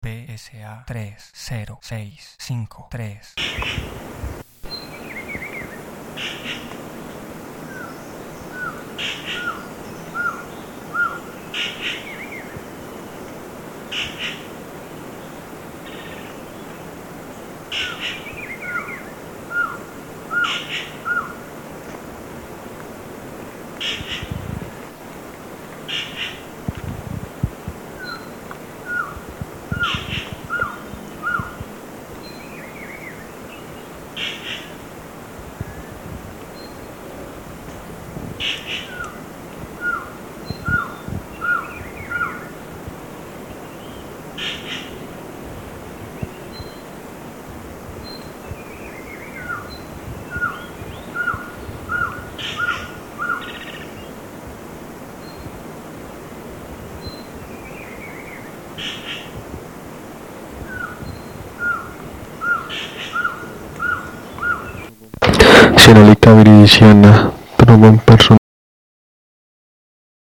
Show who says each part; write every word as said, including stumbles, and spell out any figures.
Speaker 1: B S A tres cero seis cinco tres.
Speaker 2: Xenólica viridiana, trombón personal.